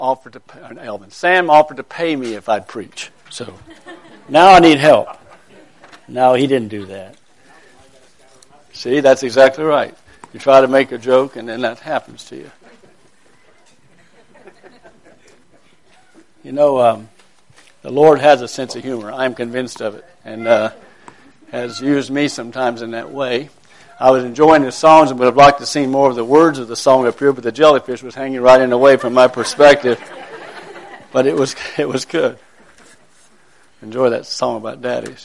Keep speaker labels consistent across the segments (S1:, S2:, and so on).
S1: Sam offered to pay me if I'd preach. So now I need help. No, he didn't do that. See, that's exactly right. You try to make a joke, and then that happens to you. You know, the Lord has a sense of humor. I'm convinced of it, and has used me sometimes in that way. I was enjoying his songs and would have liked to see more of the words of the song up here, but the jellyfish was hanging right in the way from my perspective. But it was good. Enjoy that song about daddies.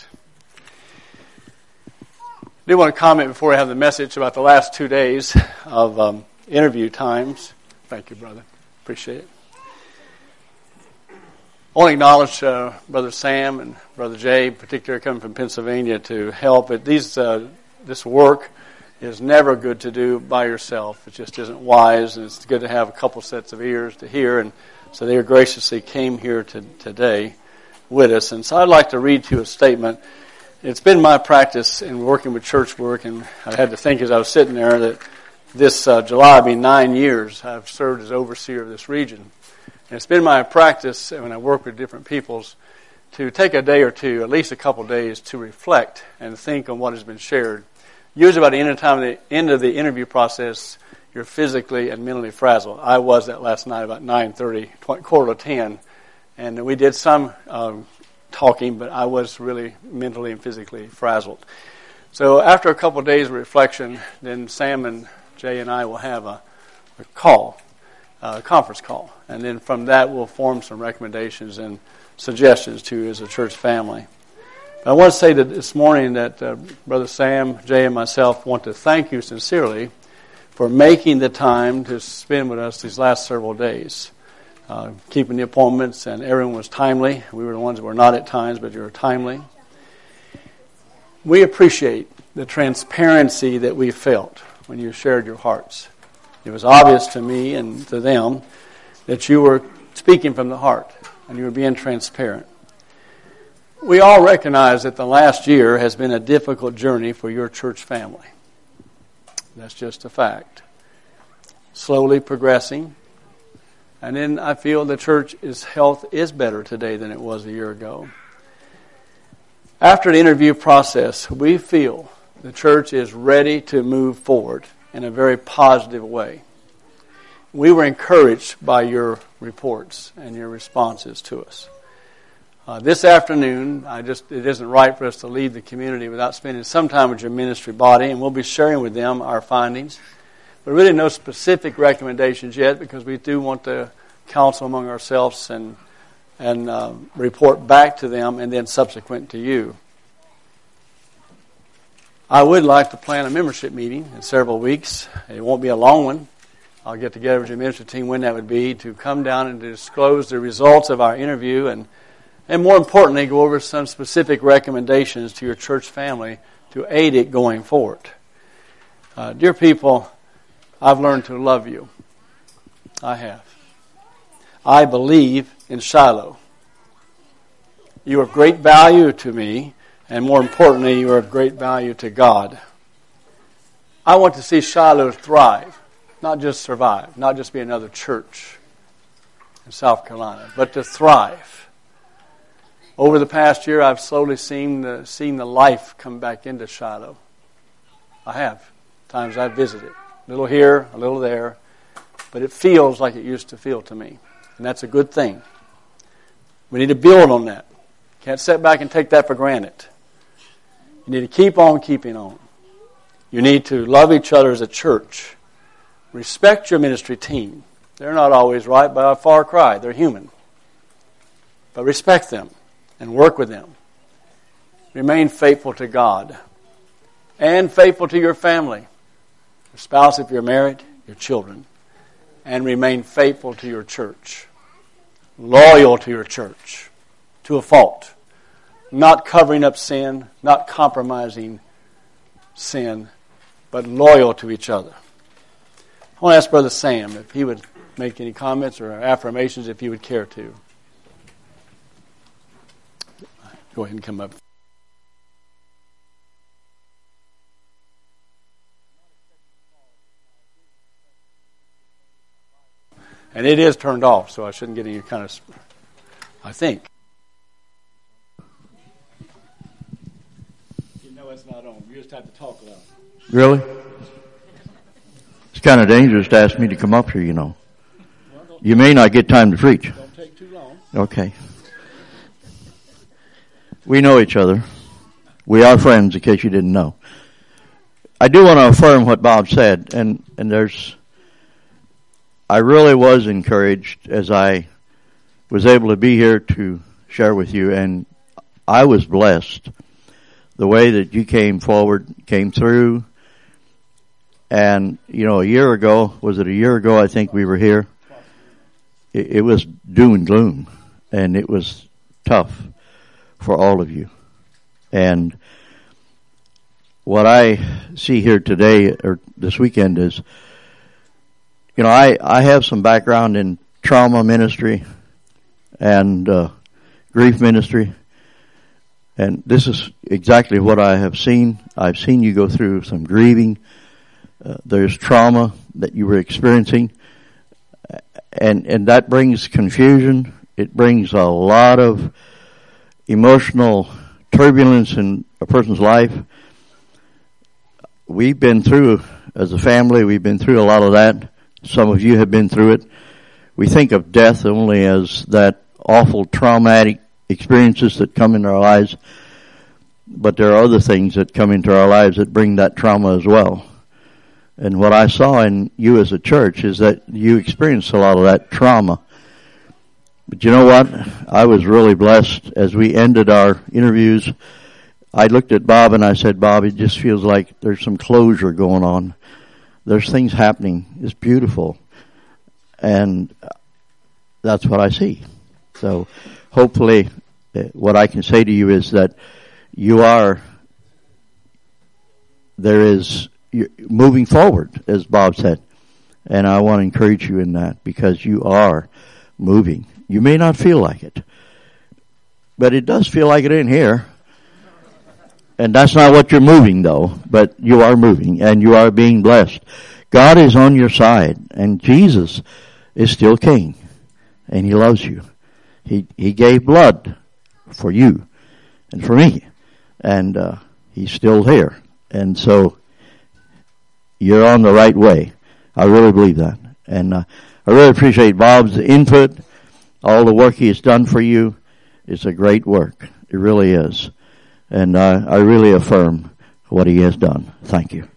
S1: I do want to comment before I have the message about the last 2 days of interview times. Thank you, brother. Appreciate it. I want to acknowledge Brother Sam and Brother Jay, particularly coming from Pennsylvania, to help. But this work is never good to do by yourself. It just isn't wise, and it's good to have a couple sets of ears to hear. And so they graciously came here today with us. And so I'd like to read to you a statement. It's been my practice in working with church work, and I had to think as I was sitting there that this July will be 9 years I've served as overseer of this region. And it's been my practice when I work with different peoples to take a day or two, at least a couple of days, to reflect and think on what has been shared. Usually by the end of the interview process, you're physically and mentally frazzled. I was that last night about 9:30, quarter to 10, and we did some talking, but I was really mentally and physically frazzled. So after a couple of days of reflection, then Sam and Jay and I will have a conference call, and then from that we'll form some recommendations and suggestions to you as a church family. I want to say that this morning that Brother Sam, Jay, and myself want to thank you sincerely for making the time to spend with us these last several days. Keeping the appointments, and everyone was timely. We were the ones that were not at times, but you were timely. We appreciate the transparency that we felt when you shared your hearts. It was obvious to me and to them that you were speaking from the heart and you were being transparent. We all recognize that the last year has been a difficult journey for your church family. That's just a fact. Slowly progressing. And then I feel the church's health is better today than it was a year ago. After the interview process, we feel the church is ready to move forward in a very positive way. We were encouraged by your reports and your responses to us. This afternoon, it isn't right for us to leave the community without spending some time with your ministry body, and we'll be sharing with them our findings. But really no specific recommendations yet, because we do want to counsel among ourselves and report back to them and then subsequent to you. I would like to plan a membership meeting in several weeks. It won't be a long one. I'll get together with your ministry team when that would be, to come down and to disclose the results of our interview and more importantly, go over some specific recommendations to your church family to aid it going forward. Dear people, I've learned to love you. I have. I believe in Shiloh. You are of great value to me, and more importantly, you are of great value to God. I want to see Shiloh thrive, not just survive, not just be another church in South Carolina, but to thrive. Over the past year, I've slowly seen the life come back into Shiloh. I have. Times I've visited. A little here, a little there. But it feels like it used to feel to me. And that's a good thing. We need to build on that. Can't sit back and take that for granted. You need to keep on keeping on. You need to love each other as a church. Respect your ministry team. They're not always right by a far cry. They're human. But respect them and work with them. Remain faithful to God and faithful to your family, your spouse if you're married, your children, and remain faithful to your church, loyal to your church, to a fault, not covering up sin, not compromising sin, but loyal to each other. I want to ask Brother Sam if he would make any comments or affirmations if he would care to. Go ahead and come up. And it is turned off, so I shouldn't get any kind of, I think. You know it's not on. You just have to talk loud.
S2: Really? It's kind of dangerous to ask me to come up here, you know. You may not get time to preach.
S1: Don't take too long.
S2: Okay. We know each other. We are friends, in case you didn't know. I do want to affirm what Bob said, and I really was encouraged as I was able to be here to share with you, and I was blessed the way that you came forward, came through. And, you know, a year ago, I think we were here. It was doom and gloom, and it was tough for all of you. And what I see here today, or this weekend, is, you know, I have some background in trauma ministry and grief ministry, and this is exactly what I have seen. I've seen you go through some grieving. There's trauma that you were experiencing, and that brings confusion. It brings a lot of emotional turbulence in a person's life. We've been through, as a family, we've been through a lot of that. Some of you have been through it. We think of death only as that awful traumatic experiences that come into our lives, but there are other things that come into our lives that bring that trauma as well. And what I saw in you as a church is that you experienced a lot of that trauma. But you know what? I was really blessed as we ended our interviews. I looked at Bob and I said, Bob, it just feels like there's some closure going on. There's things happening. It's beautiful. And that's what I see. So hopefully what I can say to you is that you're moving forward, as Bob said. And I want to encourage you in that, because you are moving. You may not feel like it, but it does feel like it in here. And that's not what you're moving, though, but you are moving and you are being blessed. God is on your side, and Jesus is still King, and He loves you. He gave blood for you and for me, and He's still here. And so you're on the right way. I really believe that. And I really appreciate Bob's input. All the work he has done for you is a great work. It really is. And I really affirm what he has done. Thank you.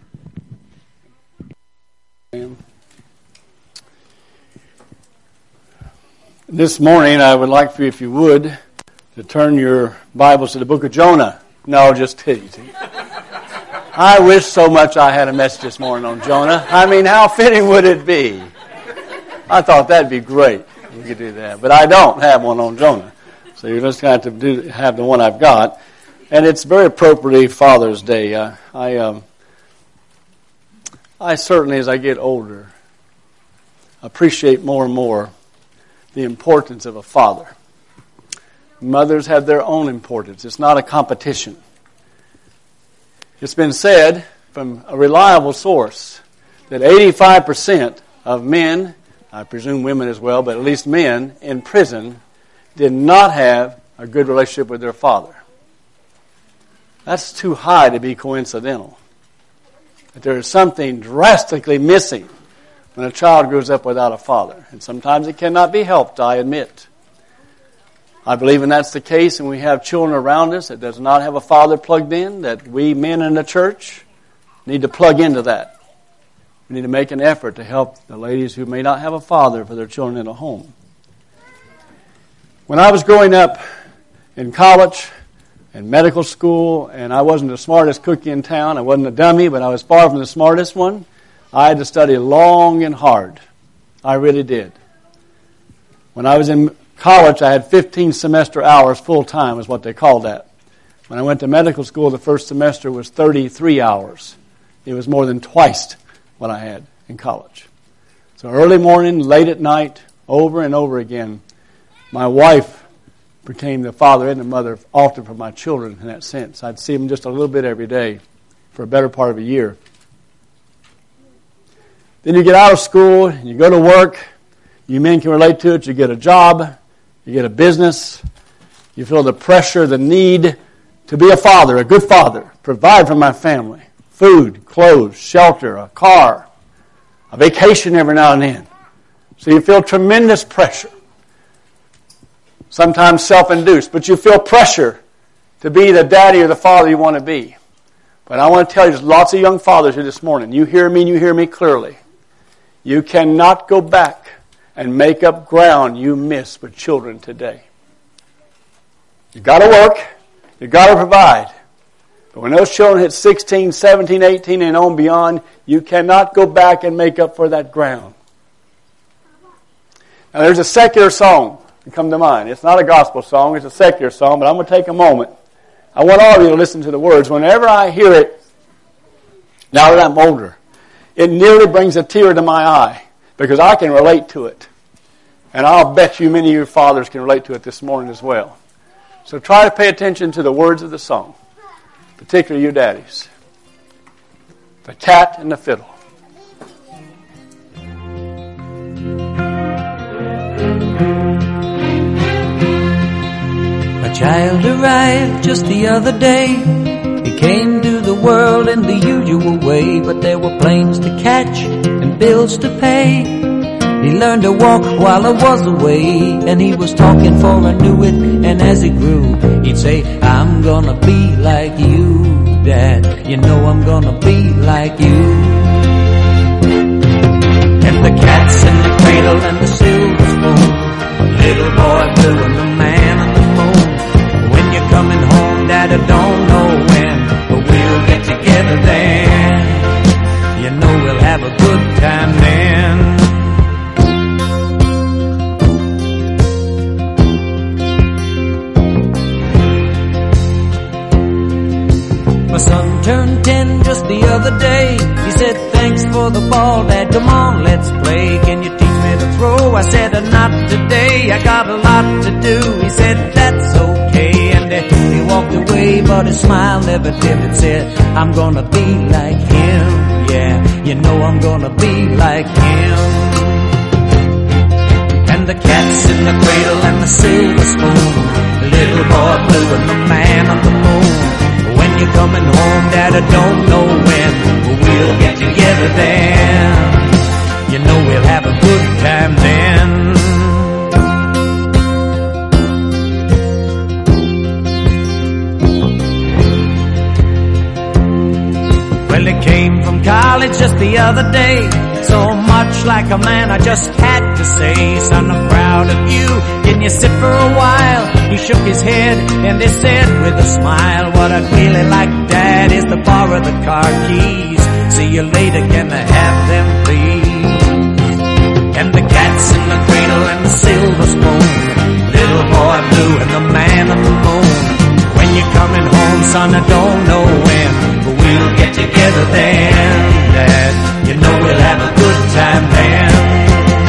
S1: This morning, I would like for you, if you would, to turn your Bibles to the book of Jonah. No, just teasing. I wish so much I had a message this morning on Jonah. I mean, how fitting would it be? I thought that'd be great. We could do that. But I don't have one on Jonah. So you're just going to have to have the one I've got. And it's very appropriately Father's Day. I certainly, as I get older, appreciate more and more the importance of a father. Mothers have their own importance. It's not a competition. It's been said from a reliable source that 85% of men, I presume women as well, but at least men in prison, did not have a good relationship with their father. That's too high to be coincidental. But there is something drastically missing when a child grows up without a father. And sometimes it cannot be helped, I admit. I believe when that's the case and we have children around us that does not have a father plugged in, that we men in the church need to plug into that. We need to make an effort to help the ladies who may not have a father for their children in a home. When I was growing up in college and medical school, and I wasn't the smartest cookie in town, I wasn't a dummy, but I was far from the smartest one, I had to study long and hard. I really did. When I was in college, I had 15 semester hours full-time is what they called that. When I went to medical school, the first semester was 33 hours. It was more than twice what I had in college. So early morning, late at night, over and over again, my wife became the father and the mother often for my children in that sense. I'd see them just a little bit every day for a better part of a year. Then you get out of school and you go to work. You men can relate to it. You get a job. You get a business. You feel the pressure, the need to be a father, a good father, provide for my family. Food, clothes, shelter, a car, a vacation every now and then. So you feel tremendous pressure. Sometimes self-induced, but you feel pressure to be the daddy or the father you want to be. But I want to tell you, there's lots of young fathers here this morning. You hear me and you hear me clearly. You cannot go back and make up ground you missed with children today. You've got to work. You've got to provide. But when those children hit 16, 17, 18, and on beyond, you cannot go back and make up for that ground. Now there's a secular song that come to mind. It's not a gospel song. It's a secular song, but I'm going to take a moment. I want all of you to listen to the words. Whenever I hear it, now that I'm older, it nearly brings a tear to my eye because I can relate to it. And I'll bet you many of your fathers can relate to it this morning as well. So try to pay attention to the words of the song, particularly you daddies. The Cat and the Fiddle.
S3: A child arrived just the other day. He came to the world in the usual way, but there were planes to catch and bills to pay. He learned to walk while I was away, and he was talking before I knew it, and as he grew, he'd say, I'm gonna be like you, Dad, you know I'm gonna be like you. And the cat's in the cradle and the silver spoon, little boy blue and the man on the moon. When you're coming home, Dad, I don't know when, but we'll get together then. You know we'll have a good time then. My son turned 10 just the other day. He said, thanks for the ball, Dad, come on, let's play. Can you teach me to throw? I said, not today, I got a lot to do. He said, that's okay, and he walked away, but his smile never dimmed. Said, I'm gonna be like him, yeah, you know I'm gonna be like him. And the cat's in the cradle and the silver spoon, little boy blue and the man on the moon. When you're coming home, Dad, I don't know when, but we'll get together then. You know we'll have a good time then. Well, he came from college just the other day. So much like a man, I just had to say, son, I'm proud of you. Can you sit for a while? He shook his head and he said with a smile, what I'd really like, Dad, is to borrow the car keys. See you later, can I have them, please? And the cat's in the cradle and the silver spoon, little boy blue and the man on the moon. When you're coming home, son, I don't know when, but we'll get together then, Dad. You know we'll have a good time then.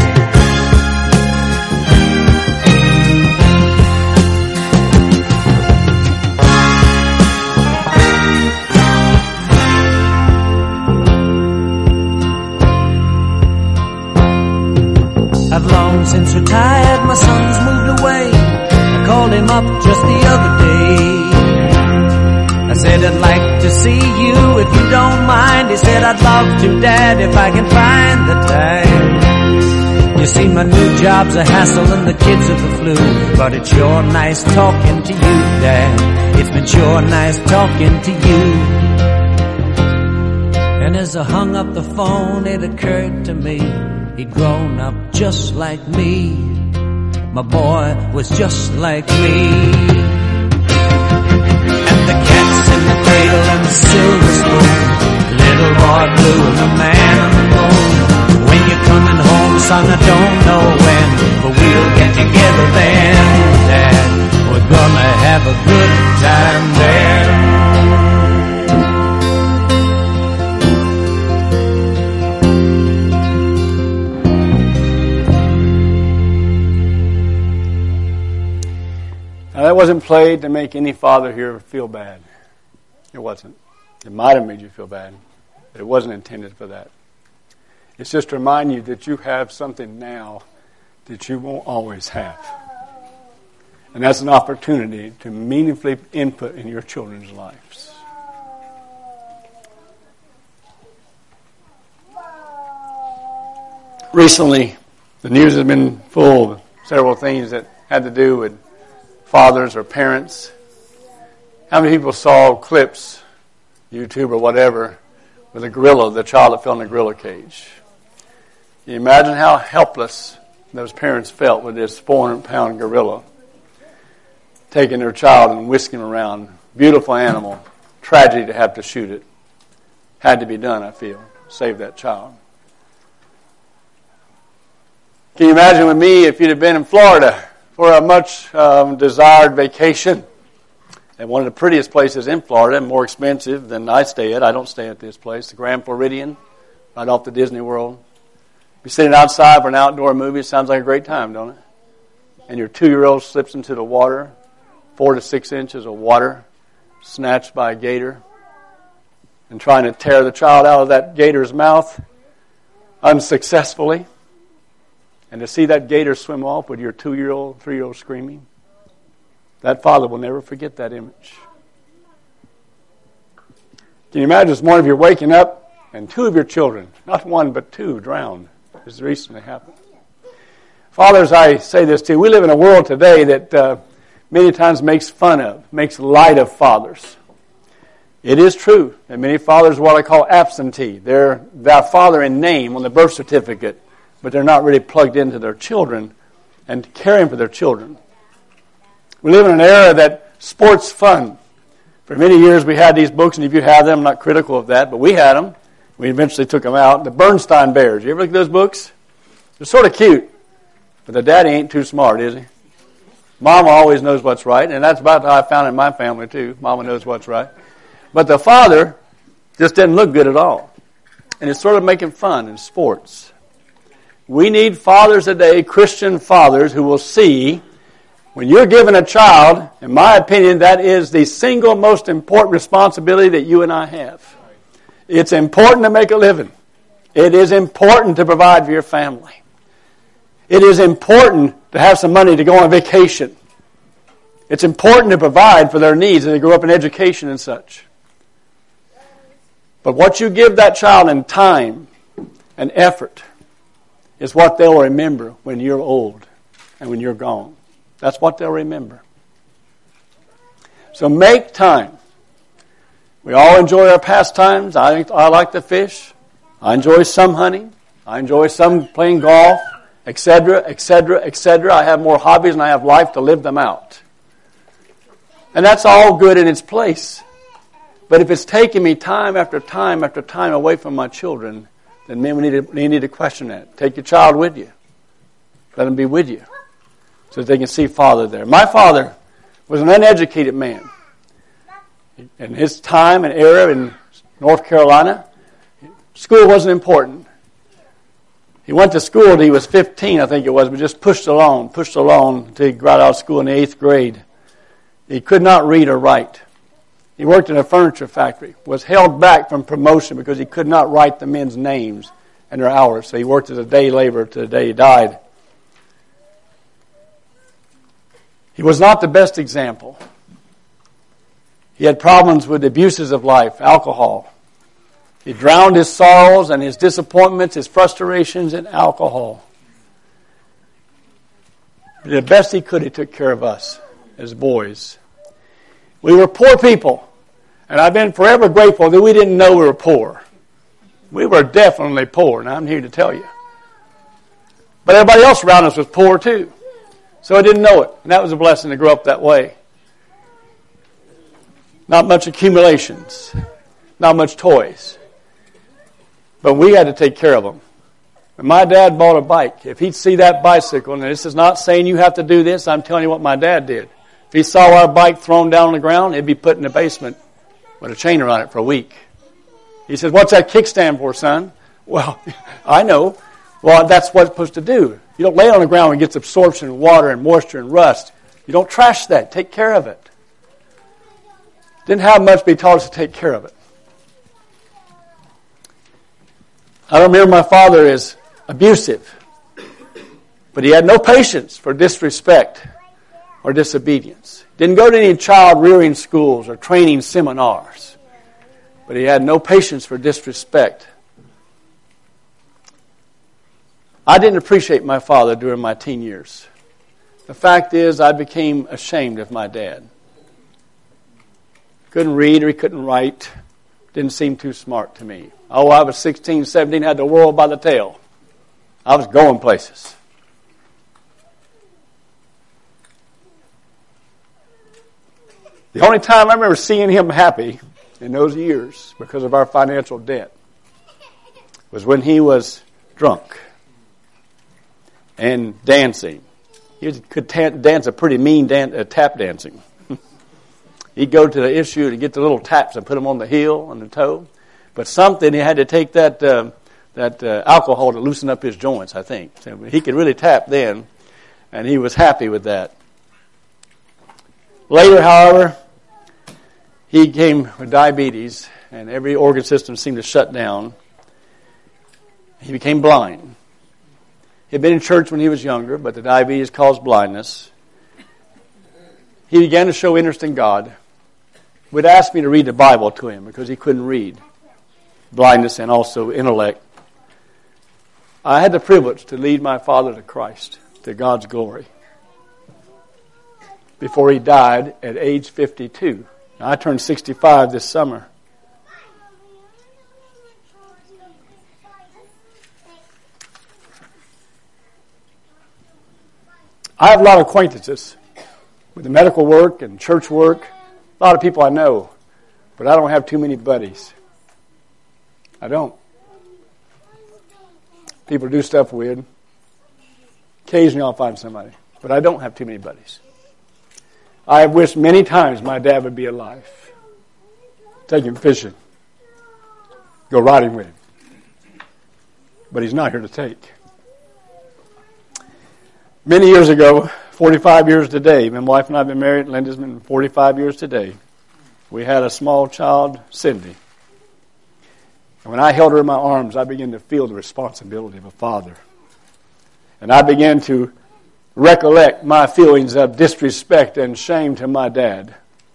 S3: I've long since retired, my son's moved away. I called him up just the other day. I said, I'd like to see you if you don't mind. He said, I'd love to, Dad, if I can find the time. You see, my new job's a hassle and the kids are the flu, but it's sure nice talking to you, Dad. It's been sure nice talking to you. And as I hung up the phone, it occurred to me, he'd grown up just like me. My boy was just like me. The cat's in the cradle and the silver spoon, little boy blue and the man on the moon. When you're coming home, son, I don't know when, but we'll get together then, Dad. We're gonna have a good time then.
S1: Now, that wasn't played to make any father here feel bad. It wasn't. It might have made you feel bad, but it wasn't intended for that. It's just to remind you that you have something now
S4: that you won't always have. And that's an opportunity to meaningfully input in your children's lives.
S1: Recently, the news has been full of several things that had to do with fathers or parents. How many people saw clips, YouTube or whatever, with a gorilla, the child that fell in a gorilla cage? Can you imagine how helpless those parents felt with this 400-pound gorilla taking their child and whisking around? Beautiful animal. Tragedy to have to shoot it. Had to be done, I feel. Save that child. Can you imagine with me if you'd have been in Florida for a much desired vacation at one of the prettiest places in Florida, more expensive than I stay at. I don't stay at this place, the Grand Floridian, right off the Disney World. Be sitting outside for an outdoor movie. It sounds like a great time, don't it? And your 2-year-old slips into the water, 4 to 6 inches of water, snatched by a gator, and trying to tear the child out of that gator's mouth unsuccessfully. And to see that gator swim off with your 2-year-old, 3-year-old screaming, that father will never forget that image. Can you imagine this morning if you're waking up and 2 of your children, not 1 but 2, drowned? This recently happened. Fathers, I say this to you. We live in a world today that many times makes fun of, makes light of fathers. It is true that many fathers are what I call absentee. They're their father in name on the birth certificate, but they're not really plugged into their children and caring for their children. We live in an era that sports fun. For many years we had these books, and if you have them, I'm not critical of that, but we had them. We eventually took them out. The Bernstein Bears. You ever look at those books? They're sort of cute, but the daddy ain't too smart, is he? Mama always knows what's right, and that's about how I found it in my family too. Mama knows what's right. But the father just didn't look good at all. And it's sort of making fun in sports. We need fathers today, Christian fathers, who will see when you're given a child, in my opinion, that is the single most important responsibility that you and I have. It's important to make a living. It is important to provide for your family. It is important to have some money to go on vacation. It's important to provide for their needs as they grow up in education and such. But what you give that child in time and effort is what they'll remember when you're old and when you're gone. That's what they'll remember. So make time. We all enjoy our pastimes. I like to fish. I enjoy some hunting. I enjoy some playing golf, etc., etc., etc. I have more hobbies than I have life to live them out. And that's all good in its place. But if it's taking me time after time after time away from my children, then we need to question that. Take your child with you. Let them be with you so that they can see Father there. My father was an uneducated man. In his time and era in North Carolina, school wasn't important. He went to school until he was 15, I think it was, but just pushed along until he got out of school in the 8th grade. He could not read or write. He worked in a furniture factory, was held back from promotion because he could not write the men's names and their hours. So he worked as a day laborer to the day he died. He was not the best example. He had problems with abuses of life, alcohol. He drowned his sorrows and his disappointments, his frustrations in alcohol. But the best he could, he took care of us as boys. We were poor people, and I've been forever grateful that we didn't know we were poor. We were definitely poor, and I'm here to tell you. But everybody else around us was poor too, so I didn't know it, and that was a blessing to grow up that way. Not much accumulations, not much toys, but we had to take care of them. When my dad bought a bike, if he'd see that bicycle, and this is not saying you have to do this, I'm telling you what my dad did. If he saw our bike thrown down on the ground, it'd be put in the basement with a chain around it for a week. He said, "What's that kickstand for, son?" Well, I know. Well, that's what it's supposed to do. You don't lay it on the ground when it gets absorption and water and moisture and rust. You don't trash that. Take care of it. Didn't have much, but he taught us to take care of it. I don't remember my father as abusive. But he had no patience for disrespect or disobedience. Didn't go to any child rearing schools or training seminars. But he had no patience for disrespect. I didn't appreciate my father during my teen years. The fact is, I became ashamed of my dad. Couldn't read or he couldn't write. Didn't seem too smart to me. Oh, I was 16, 17, had the world by the tail. I was going places. The only time I remember seeing him happy in those years, because of our financial debt, was when he was drunk and dancing. He could dance a pretty mean tap dancing. He'd go to the issue to get the little taps and put them on the heel and the toe. But something, he had to take that alcohol to loosen up his joints, I think. So he could really tap then, and he was happy with that. Later, however, he came with diabetes, and every organ system seemed to shut down. He became blind. He'd been in church when he was younger, but the diabetes caused blindness. He began to show interest in God. Would ask me to read the Bible to him because he couldn't read. Blindness and also intellect. I had the privilege to lead my father to Christ, to God's glory, before he died at age 52. Now, I turned 65 this summer. I have a lot of acquaintances with the medical work and church work. A lot of people I know, but I don't have too many buddies. I don't. People do stuff with. Occasionally I'll find somebody, but I don't have too many buddies. I have wished many times my dad would be alive. Take him fishing. Go riding with him. But he's not here to take. Many years ago, 45 years today, my wife and I have been married, Linda's been 45 years today. We had a small child, Cindy. And when I held her in my arms, I began to feel the responsibility of a father. And I began to recollect my feelings of disrespect and shame to my dad.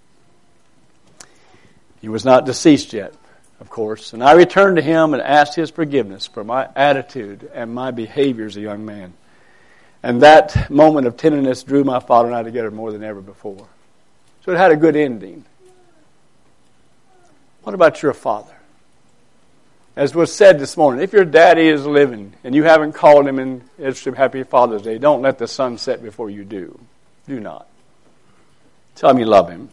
S1: He was not deceased yet, of course. And I returned to him and asked his forgiveness for my attitude and my behavior as a young man. And that moment of tenderness drew my father and I together more than ever before. So it had a good ending. What about your father? As was said this morning, if your daddy is living and you haven't called him and wished him Happy Father's Day, don't let the sun set before you do. Do not. Tell him you love him.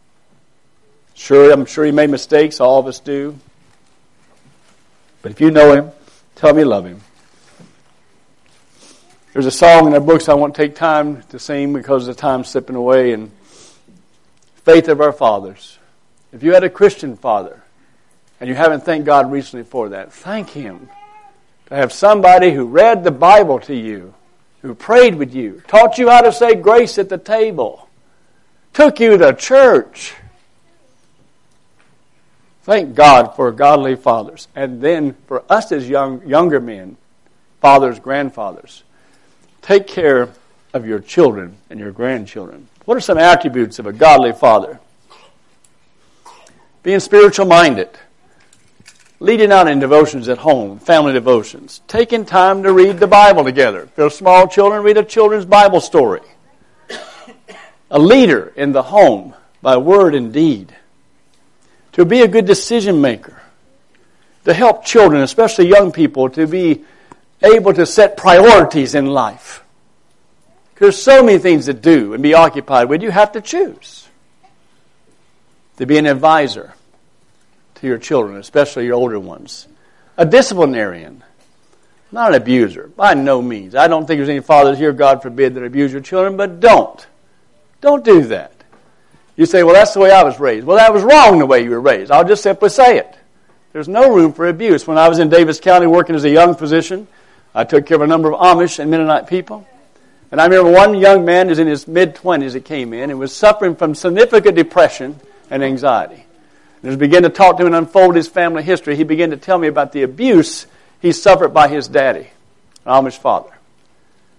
S1: I'm sure he made mistakes. All of us do. But if you know him, tell him you love him. There's a song in our books I won't take time to sing because the time's slipping away. And Faith of Our Fathers. If you had a Christian father and you haven't thanked God recently for that, thank him. To have somebody who read the Bible to you, who prayed with you, taught you how to say grace at the table, took you to church. Thank God for godly fathers. And then for us as younger men, fathers, grandfathers, take care of your children and your grandchildren. What are some attributes of a godly father? Being spiritual minded. Leading out in devotions at home, family devotions. Taking time to read the Bible together. If they're small children, read a children's Bible story. A leader in the home by word and deed. To be a good decision maker. To help children, especially young people, to be able to set priorities in life. There's so many things to do and be occupied with. You have to choose. To be an advisor to your children, especially your older ones. A disciplinarian. Not an abuser. By no means. I don't think there's any fathers here, God forbid, that abuse your children, but don't. Don't do that. You say, well, that's the way I was raised. Well, that was wrong the way you were raised. I'll just simply say it. There's no room for abuse. When I was in Davis County working as a young physician, I took care of a number of Amish and Mennonite people. And I remember one young man who's in his mid-20s that came in and was suffering from significant depression and anxiety. And as I began to talk to him and unfold his family history, he began to tell me about the abuse he suffered by his daddy, an Amish father.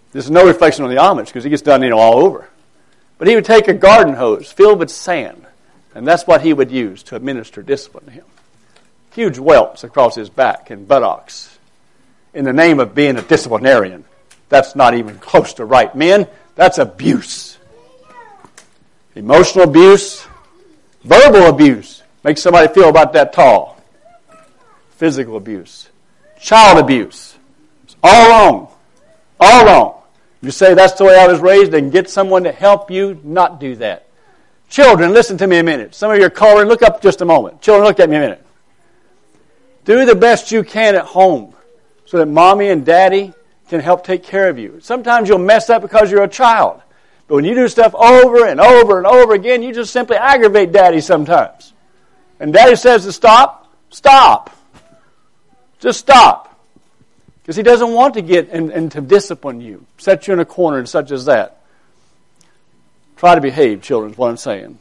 S1: This is no reflection on the Amish because he gets done, all over. But he would take a garden hose filled with sand, and that's what he would use to administer discipline to him. Huge whelps across his back and buttocks. In the name of being a disciplinarian, that's not even close to right. Men, that's abuse. Emotional abuse, verbal abuse, makes somebody feel about that tall. Physical abuse, child abuse. It's all wrong. All wrong. You say that's the way I was raised, then get someone to help you not do that. Children, listen to me a minute. Some of you are coloring. Look up just a moment. Children, look at me a minute. Do the best you can at home so that mommy and daddy can help take care of you. Sometimes you'll mess up because you're a child. But when you do stuff over and over and over again, you just simply aggravate daddy sometimes. And daddy says to stop, stop. Just stop. Because he doesn't want to get and to discipline you, set you in a corner and such as that. Try to behave, children, is what I'm saying.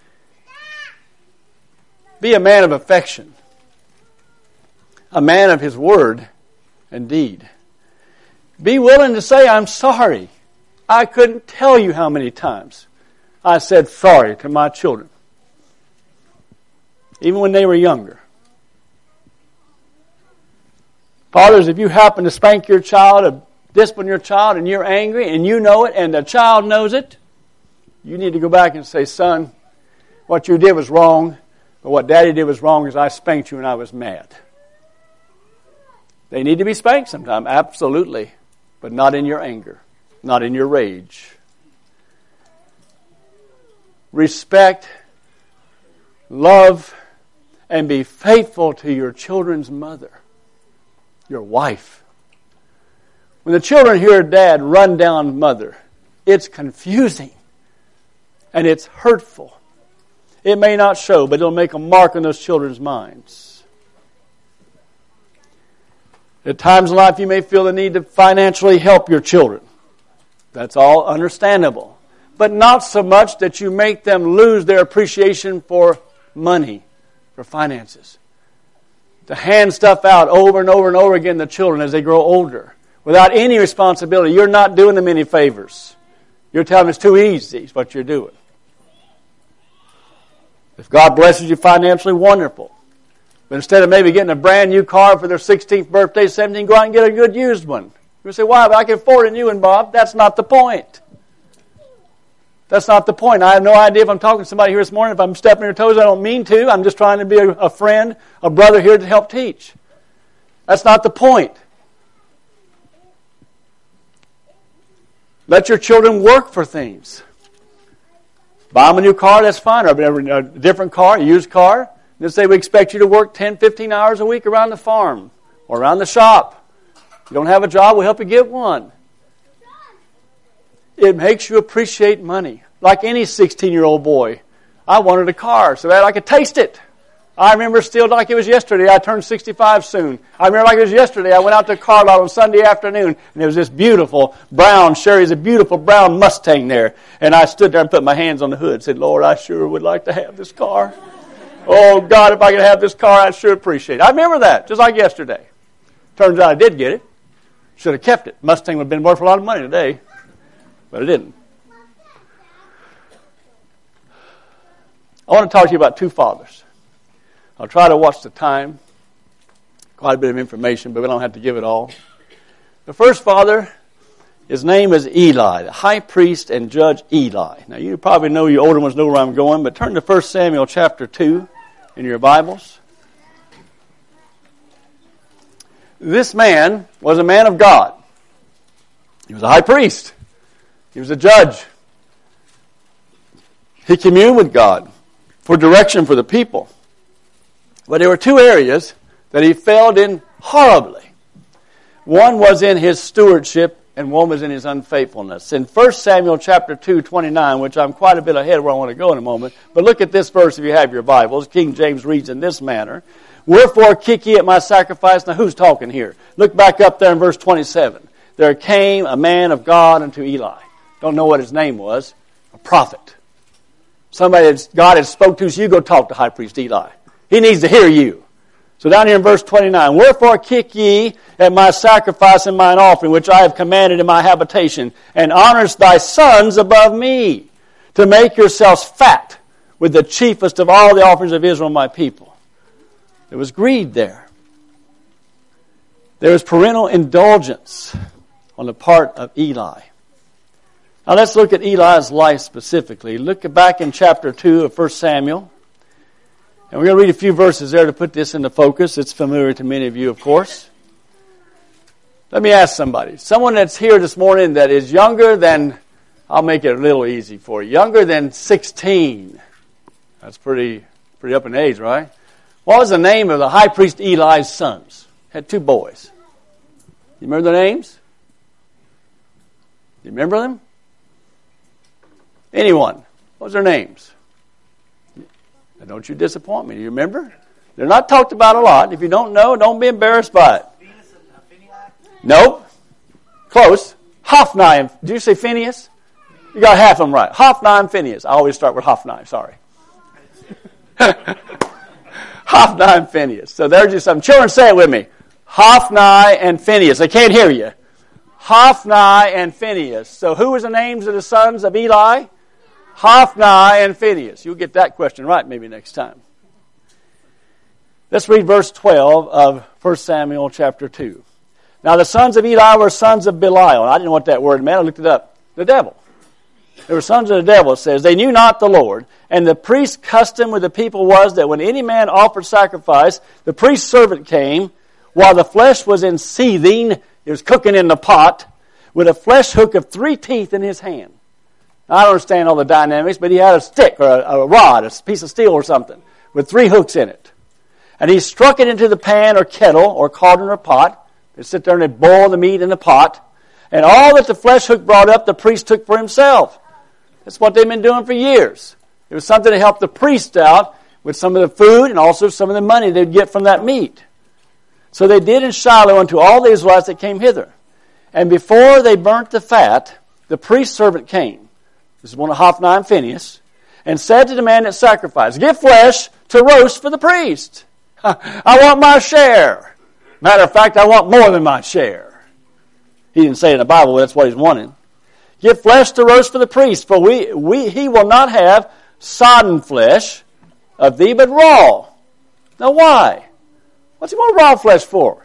S1: Be a man of affection. A man of his word and deed. Be willing to say, I'm sorry. I couldn't tell you how many times I said sorry to my children. Even when they were younger. Fathers, if you happen to spank your child or discipline your child and you're angry and you know it and the child knows it, you need to go back and say, son, what you did was wrong, but what daddy did was wrong is I spanked you and I was mad. They need to be spanked sometime, absolutely, but not in your anger, not in your rage. Respect, love, and be faithful to your children's mother, your wife. When the children hear dad run down mother, it's confusing and it's hurtful. It may not show, but it'll make a mark on those children's minds. At times in life you may feel the need to financially help your children. That's all understandable. But not so much that you make them lose their appreciation for money, for finances. To hand stuff out over and over and over again to children as they grow older without any responsibility. You're not doing them any favors. You're telling them it's too easy is what you're doing. If God blesses you financially, wonderful. But instead of maybe getting a brand new car for their 16th birthday, 17th, go out and get a good used one. You say, why? But I can afford a new one, Bob. That's not the point. That's not the point. I have no idea if I'm talking to somebody here this morning. If I'm stepping on your toes, I don't mean to. I'm just trying to be a friend, a brother here to help teach. That's not the point. Let your children work for things. Buy them a new car, that's fine. Or a different car, a used car. Then say we expect you to work 10, 15 hours a week around the farm or around the shop. If you don't have a job, we'll help you get one. It makes you appreciate money. Like any 16-year-old boy, I wanted a car so that I could taste it. I remember still like it was yesterday. I turned 65 soon. I remember like it was yesterday. I went out to a car lot on Sunday afternoon, and there was this beautiful brown, Sherry's a beautiful brown Mustang there. And I stood there and put my hands on the hood and said, Lord, I sure would like to have this car. Oh, God, if I could have this car, I'd sure appreciate it. I remember that, just like yesterday. Turns out I did get it. Should have kept it. Mustang would have been worth a lot of money today. But it didn't. I want to talk to you about two fathers. I'll try to watch the time. Quite a bit of information, but we don't have to give it all. The first father, his name is Eli, the high priest and judge Eli. Now you probably know, you older ones know where I'm going, but turn to 1 Samuel chapter 2 in your Bibles. This man was a man of God. He was a high priest. He was a judge. He communed with God for direction for the people. But there were two areas that he failed in horribly. One was in his stewardship and one was in his unfaithfulness. In 1 Samuel chapter 2, 29, which I'm quite a bit ahead of where I want to go in a moment, but look at this verse if you have your Bibles. King James reads in this manner, Wherefore kick ye at my sacrifice? Now who's talking here? Look back up there in verse 27. There came a man of God unto Eli. Don't know what his name was. A prophet. Somebody that God had spoke to, so you go talk to high priest Eli. He needs to hear you. So down here in verse 29, wherefore kick ye at my sacrifice and mine offering, which I have commanded in my habitation, and honors thy sons above me, to make yourselves fat with the chiefest of all the offerings of Israel, my people. There was greed there. There was parental indulgence on the part of Eli. Now let's look at Eli's life specifically. Look back in chapter 2 of 1 Samuel. And we're going to read a few verses there to put this into focus. It's familiar to many of you, of course. Let me ask somebody. Someone that's here this morning that is younger than, I'll make it a little easy for you, younger than 16. That's pretty up in age, right? What was the name of the high priest Eli's sons? Had 2 boys. You remember their names? You remember them? Anyone? What was their names? Now don't you disappoint me. Do you remember? They're not talked about a lot. If you don't know, don't be embarrassed by it. Nope. Close. Hophni. Did you say Phineas? You got half of them right. Hophni and Phineas. I always start with Hophni. Sorry. Hophni and Phineas. So there's just some children. Say it with me. Hophni and Phineas. I can't hear you. Hophni and Phineas. So who was the names of the sons of Eli? Hophni and Phineas. You'll get that question right maybe next time. Let's read verse 12 of 1 Samuel chapter 2. Now the sons of Eli were sons of Belial. I didn't know what that word meant. I looked it up. The devil. They were sons of the devil, it says. They knew not the Lord. And the priest's custom with the people was that when any man offered sacrifice, the priest's servant came, while the flesh was in seething, it was cooking in the pot, with a flesh hook of 3 teeth in his hand. I don't understand all the dynamics, but he had a stick or a rod, a piece of steel or something, with 3 hooks in it. And he struck it into the pan or kettle or cauldron or pot. They'd sit there and they'd boil the meat in the pot. And all that the flesh hook brought up, the priest took for himself. That's what they've been doing for years. It was something to help the priest out with some of the food and also some of the money they'd get from that meat. So they did in Shiloh unto all the Israelites that came hither. And before they burnt the fat, the priest's servant came. This is one of Hophni and Phineas, and said to the man that sacrificed, give flesh to roast for the priest. I want my share. Matter of fact, I want more than my share. He didn't say it in the Bible, but that's what he's wanting. Give flesh to roast for the priest, for he will not have sodden flesh of thee, but raw. Now why? What's he want raw flesh for?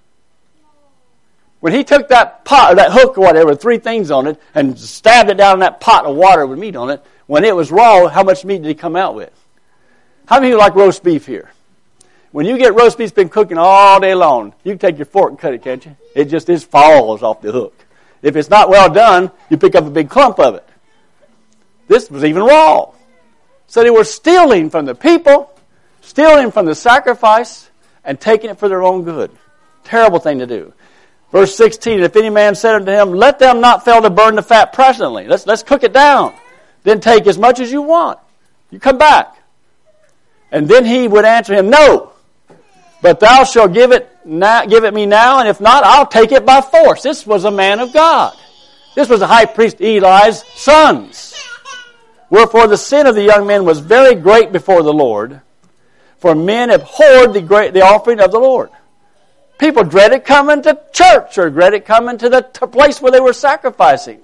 S1: When he took that pot, or that hook or whatever, 3 things on it, and stabbed it down in that pot of water with meat on it, when it was raw, how much meat did he come out with? How many of you like roast beef here? When you get roast beef, it's been cooking all day long. You can take your fork and cut it, can't you? It just falls off the hook. If it's not well done, you pick up a big clump of it. This was even raw. So they were stealing from the people, stealing from the sacrifice, and taking it for their own good. Terrible thing to do. Verse 16, if any man said unto him, let them not fail to burn the fat presently. Let's cook it down. Then take as much as you want. You come back. And then he would answer him, no, but thou shalt give it me now, and if not, I'll take it by force. This was a man of God. This was the high priest Eli's sons. Wherefore the sin of the young men was very great before the Lord, for men abhorred the offering of the Lord. People dreaded coming to church or dreaded coming to the place where they were sacrificing.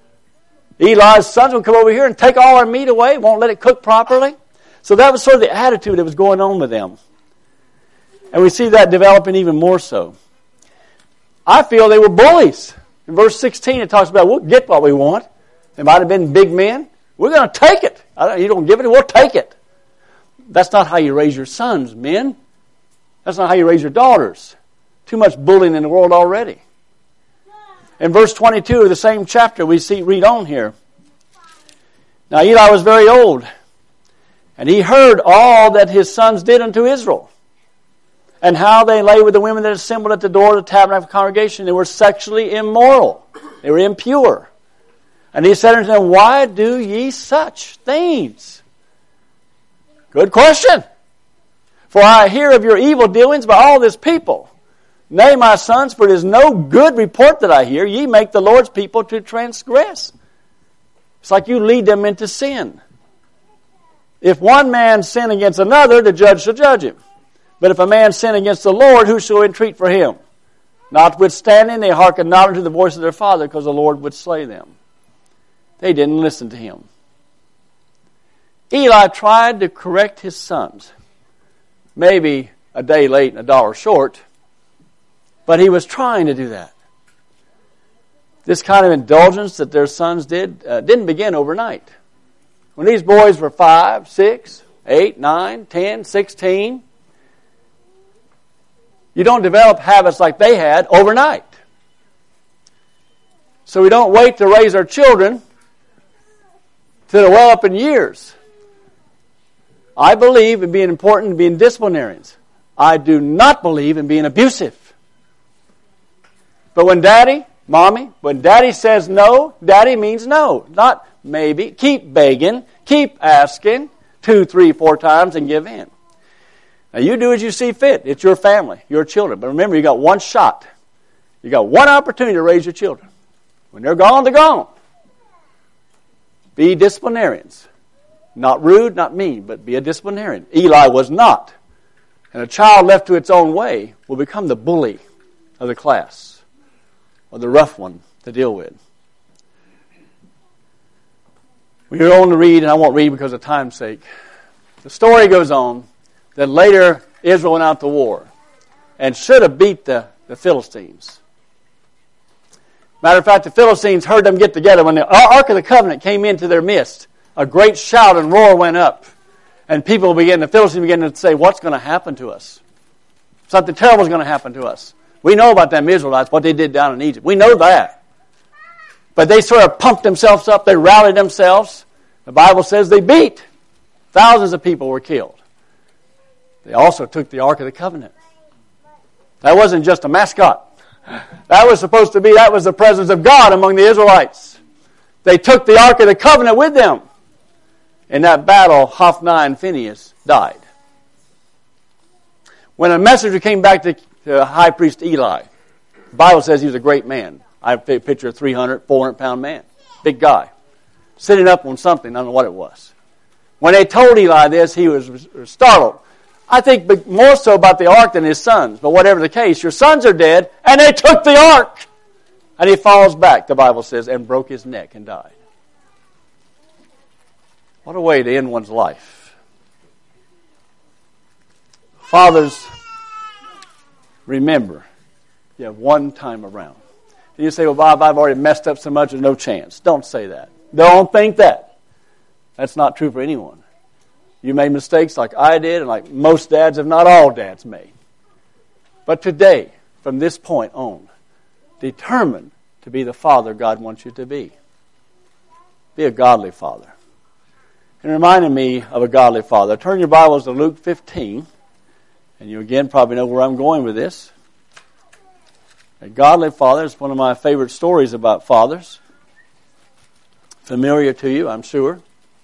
S1: Eli's sons would come over here and take all our meat away, won't let it cook properly. So that was sort of the attitude that was going on with them. And we see that developing even more so. I feel they were bullies. In verse 16 it talks about we'll get what we want. They might have been big men. We're going to take it. You don't give it, we'll take it. That's not how you raise your sons, men. That's not how you raise your daughters. Too much bullying in the world already. In verse 22 of the same chapter, we read on here. Now Eli was very old, and he heard all that his sons did unto Israel, and how they lay with the women that assembled at the door of the tabernacle congregation. They were sexually immoral. They were impure. And he said unto them, why do ye such things? Good question. For I hear of your evil dealings by all this people. Nay, my sons, for it is no good report that I hear. Ye make the Lord's people to transgress. It's like you lead them into sin. If one man sin against another, the judge shall judge him. But if a man sin against the Lord, who shall entreat for him? Notwithstanding, they hearkened not unto the voice of their father, because the Lord would slay them. They didn't listen to him. Eli tried to correct his sons. Maybe a day late and a dollar short, but he was trying to do that. This kind of indulgence that their sons didn't begin overnight. When these boys were 5, 6, 8, 9, 10, 16, you don't develop habits like they had overnight. So we don't wait to raise our children till they're well up in years. I believe in being important in being disciplinarians. I do not believe in being abusive. But when Daddy says no, Daddy means no. Not maybe. Keep begging. Keep asking 2, 3, 4 times and give in. Now you do as you see fit. It's your family, your children. But remember, you got one shot. You got one opportunity to raise your children. When they're gone, they're gone. Be disciplinarians. Not rude, not mean, but be a disciplinarian. Eli was not. And a child left to its own way will become the bully of the class, or the rough one to deal with. We go on to read, and I won't read because of time's sake. The story goes on that later Israel went out to war and should have beat the Philistines. Matter of fact, the Philistines heard them get together. When the Ark of the Covenant came into their midst, a great shout and roar went up. And the Philistines began to say, what's going to happen to us? Something terrible is going to happen to us. We know about them Israelites, what they did down in Egypt. We know that. But they sort of pumped themselves up. They rallied themselves. The Bible says they beat. Thousands of people were killed. They also took the Ark of the Covenant. That wasn't just a mascot. That was the presence of God among the Israelites. They took the Ark of the Covenant with them. In that battle, Hophni and Phinehas died. When a messenger came back to high priest Eli, the Bible says he was a great man. I picture a 300, 400-pound man. Big guy. Sitting up on something, I don't know what it was. When they told Eli this, he was startled. I think more so about the ark than his sons. But whatever the case, your sons are dead, and they took the ark. And he falls back, the Bible says, and broke his neck and died. What a way to end one's life. Fathers, remember, you have one time around. And you say, well, Bob, I've already messed up so much, there's no chance. Don't say that. Don't think that. That's not true for anyone. You made mistakes like I did and like most dads, if not all dads, made. But today, from this point on, determine to be the father God wants you to be. Be a godly father. It reminded me of a godly father. Turn your Bibles to Luke 15, and you again probably know where I'm going with this. A godly father is one of my favorite stories about fathers. Familiar to you, I'm sure.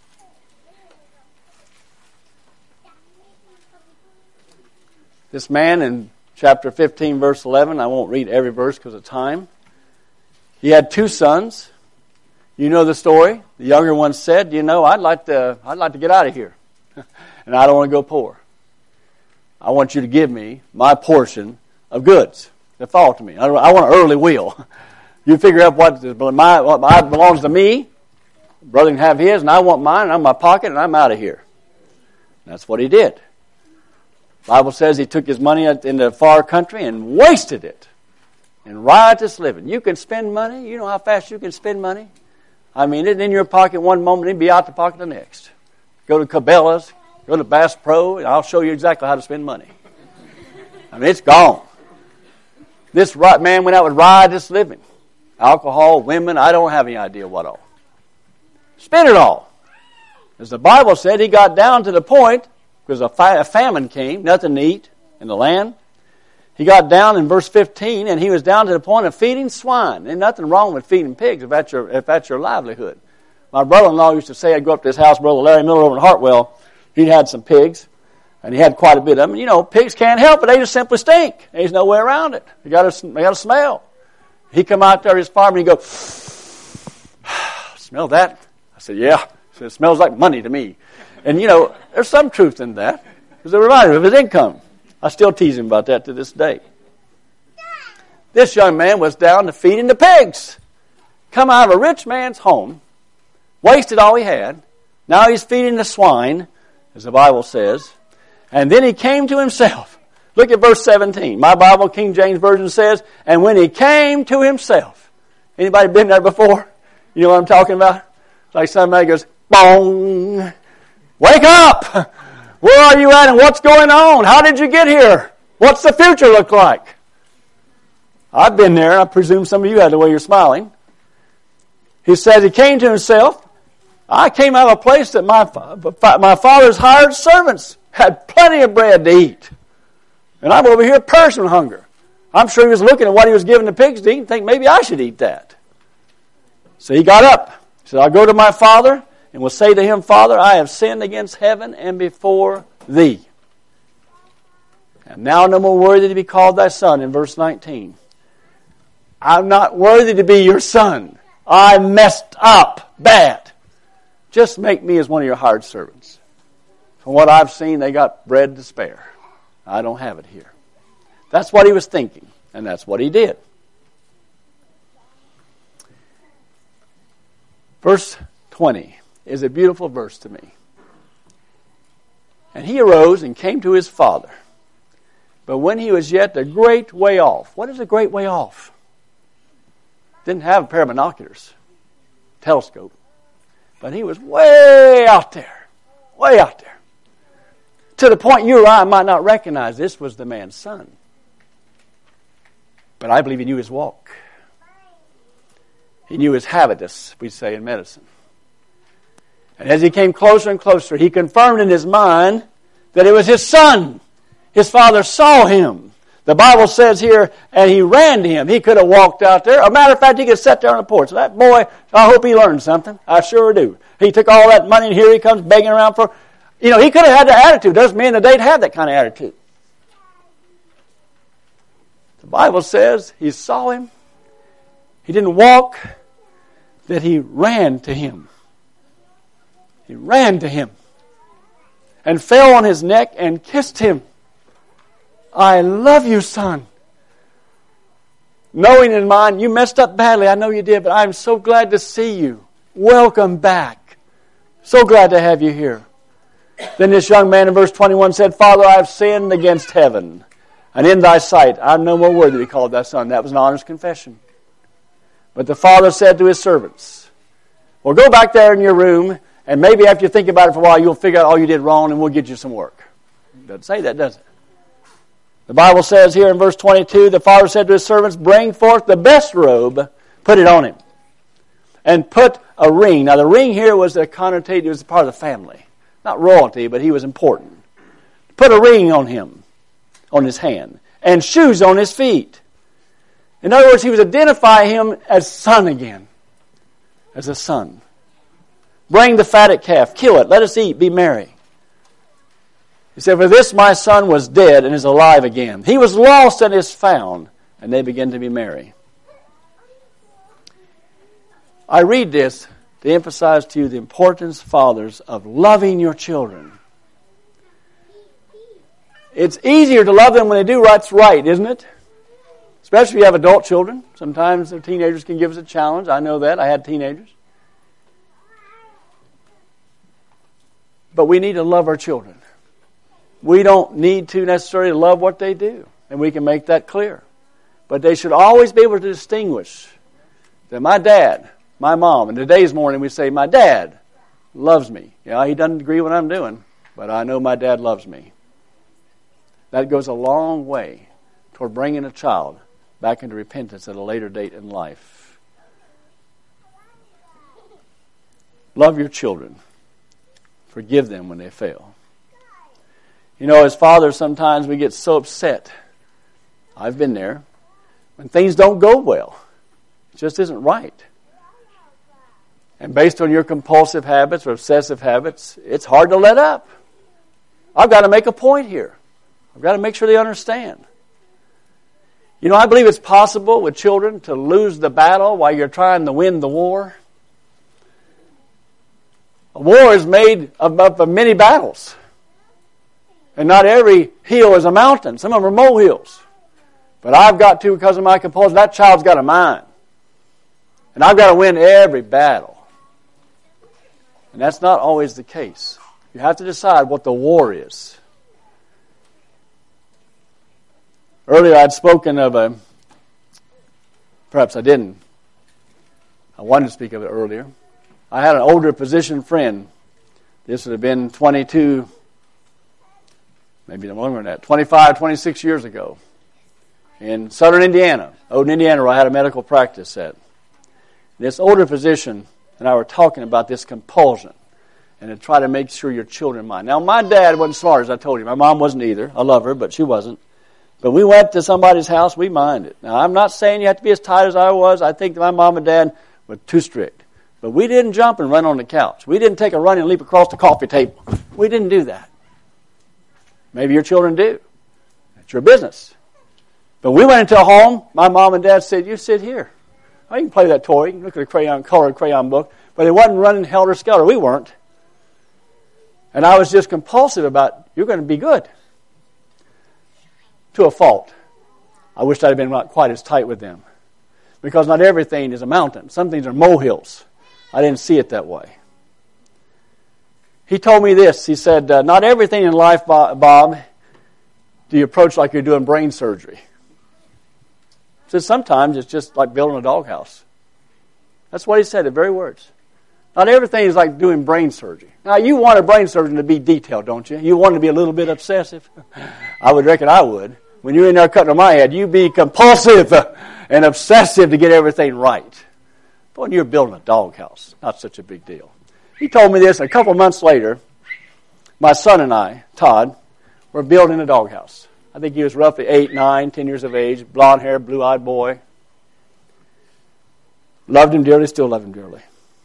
S1: This man in chapter 15, verse 11, I won't read every verse because of time. He had 2 sons. You know the story. The younger one said, I'd like to get out of here. And I don't want to go poor. I want you to give me my portion of goods that fall to me. I want an early will. You figure out what belongs to me. Brother can have his, and I want mine, and I'm in my pocket, and I'm out of here. That's what he did. The Bible says he took his money into a far country and wasted it in riotous living. You can spend money. You know how fast you can spend money? I mean, it's in your pocket one moment, it'll be out the pocket the next. Go to Cabela's, go to Bass Pro, and I'll show you exactly how to spend money. I mean, it's gone. This man went out with riotous living. Alcohol, women, I don't have any idea what all. Spent it all. As the Bible said, he got down to the point, because a famine came, nothing to eat in the land. He got down in verse 15, and he was down to the point of feeding swine. There's nothing wrong with feeding pigs if that's your livelihood. My brother-in-law used to say, I'd go up to his house, Brother Larry Miller over in Hartwell. He'd had some pigs, and he had quite a bit of them. Pigs can't help it. They just simply stink. There's no way around it. They got to smell. He come out there, his farm, and he'd go, smell that? I said, yeah. He said, it smells like money to me. And, there's some truth in that. Because it reminded him of his income. I still tease him about that to this day. This young man was down to feeding the pigs. Come out of a rich man's home, wasted all he had. Now he's feeding the swine, as the Bible says. And then he came to himself. Look at verse 17. My Bible, King James Version, says, and when he came to himself. Anybody been there before? You know what I'm talking about? Like somebody goes, bong. Wake up! Where are you at and what's going on? How did you get here? What's the future look like? I've been there. I presume some of you had the way you're smiling. He says he came to himself. I came out of a place that my father's hired servants had plenty of bread to eat. And I'm over here perishing with hunger. I'm sure he was looking at what he was giving the pigs to eat and think maybe I should eat that. So he got up. He said, I'll go to my father and will say to him, Father, I have sinned against heaven and before thee. And now no more worthy to be called thy son, in verse 19. I'm not worthy to be your son. I messed up bad. Just make me as one of your hired servants. From what I've seen, they got bread to spare. I don't have it here. That's what he was thinking, and that's what he did. Verse 20 is a beautiful verse to me. And he arose and came to his father. But when he was yet a great way off. What is a great way off? Didn't have a pair of binoculars, telescope. But he was way out there. Way out there. To the point you or I might not recognize this was the man's son. But I believe he knew his walk. He knew his habitus, we say in medicine. And as he came closer and closer, he confirmed in his mind that it was his son. His father saw him. The Bible says here, and he ran to him. He could have walked out there. As a matter of fact, he could have sat there on the porch. That boy, I hope he learned something. I sure do. He took all that money, and here he comes begging around for... You know, he could have had the attitude. Doesn't mean that they'd have that kind of attitude. The Bible says he saw him. He didn't walk, that he ran to him. He ran to him and fell on his neck and kissed him. I love you, son. Knowing in mind, you messed up badly. I know you did, but I'm so glad to see you. Welcome back. So glad to have you here. Then this young man in verse 21 said, Father, I have sinned against heaven, and in thy sight I'm no more worthy to be called thy son. That was an honest confession. But the father said to his servants, well, go back there in your room, and maybe after you think about it for a while, you'll figure out all you did wrong, and we'll get you some work. It doesn't say that, does it? The Bible says here in verse 22, the father said to his servants, bring forth the best robe, put it on him, and put a ring. Now the ring here was connotated, it was part of the family. Not royalty, but he was important. Put a ring on him, on his hand, and shoes on his feet. In other words, he was identifying him as son again, as a son. Bring the fatted calf, kill it, let us eat, be merry. He said, for this my son was dead and is alive again. He was lost and is found, and they began to be merry. I read this to emphasize to you the importance, fathers, of loving your children. It's easier to love them when they do what's right, isn't it? Especially if you have adult children. Sometimes the teenagers can give us a challenge. I know that. I had teenagers. But we need to love our children. We don't need to necessarily love what they do. And we can make that clear. But they should always be able to distinguish that my dad, my mom, and today's morning we say, my dad loves me. Yeah, he doesn't agree with what I'm doing, but I know my dad loves me. That goes a long way toward bringing a child back into repentance at a later date in life. Love your children. Forgive them when they fail. You know, as fathers, sometimes we get so upset. I've been there. When things don't go well. It just isn't right. And based on your compulsive habits or obsessive habits, it's hard to let up. I've got to make a point here. I've got to make sure they understand. You know, I believe it's possible with children to lose the battle while you're trying to win the war. A war is made up of many battles. And not every hill is a mountain. Some of them are molehills. But I've got to, because of my compulsion, that child's got a mind. And I've got to win every battle. And that's not always the case. You have to decide what the war is. Earlier I'd spoken of perhaps I didn't. I wanted to speak of it earlier. I had an older physician friend. This would have been 22, maybe longer than that, 25, 26 years ago. In southern Indiana, Odin, Indiana, where I had a medical practice at. This older physician and I were talking about this compulsion and to try to make sure your children mind. Now, my dad wasn't smart, as I told you. My mom wasn't either. I love her, but she wasn't. But we went to somebody's house, we minded. Now, I'm not saying you have to be as tight as I was. I think that my mom and dad were too strict. But we didn't jump and run on the couch. We didn't take a run and leap across the coffee table. We didn't do that. Maybe your children do. That's your business. But we went into a home. My mom and dad said, you sit here. Oh, you can play that toy. You can look at a colored crayon book. But it wasn't running helter-skelter. We weren't. And I was just compulsive about, you're going to be good. To a fault. I wished I'd have been not quite as tight with them. Because not everything is a mountain. Some things are molehills. I didn't see it that way. He told me this. He said, not everything in life, Bob, do you approach like you're doing brain surgery. He said, sometimes it's just like building a doghouse. That's what he said, the very words. Not everything is like doing brain surgery. Now, you want a brain surgeon to be detailed, don't you? You want to be a little bit obsessive? I would reckon I would. When you're in there cutting on my head, you be compulsive and obsessive to get everything right. But when you're building a doghouse, not such a big deal. He told me this a couple months later. My son and I, Todd, were building a doghouse. I think he was roughly 8, 9, 10 years of age, blonde hair, blue-eyed boy. Loved him dearly, still love him dearly.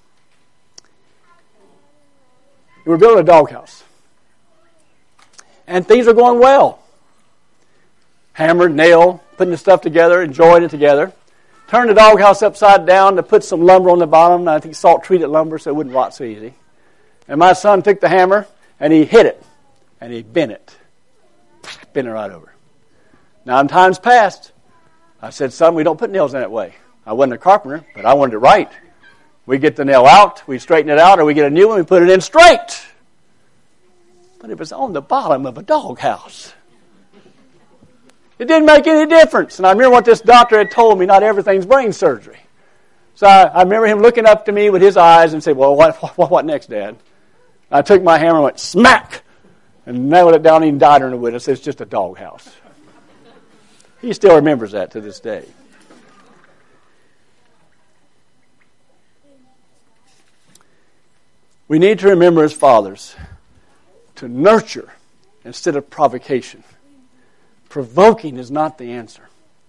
S1: We were building a doghouse. And things are going well. Hammered, nailed, putting the stuff together, enjoying it together. Turned the doghouse upside down to put some lumber on the bottom. And I think salt-treated lumber so it wouldn't rot so easy. And my son took the hammer and he hit it. And he bent it. Bent it right over. Now in times past, I said, son, we don't put nails in that way. I wasn't a carpenter, but I wanted it right. We get the nail out, we straighten it out, or we get a new one, we put it in straight. But it was on the bottom of a doghouse. It didn't make any difference. And I remember what this doctor had told me, not everything's brain surgery. So I remember him looking up to me with his eyes and said, well, what next, Dad? I took my hammer and went smack and nailed it down and even died on the wood. I said, it's just a doghouse. He still remembers that to this day. We need to remember as fathers to nurture instead of provocation. Provoking is not the answer.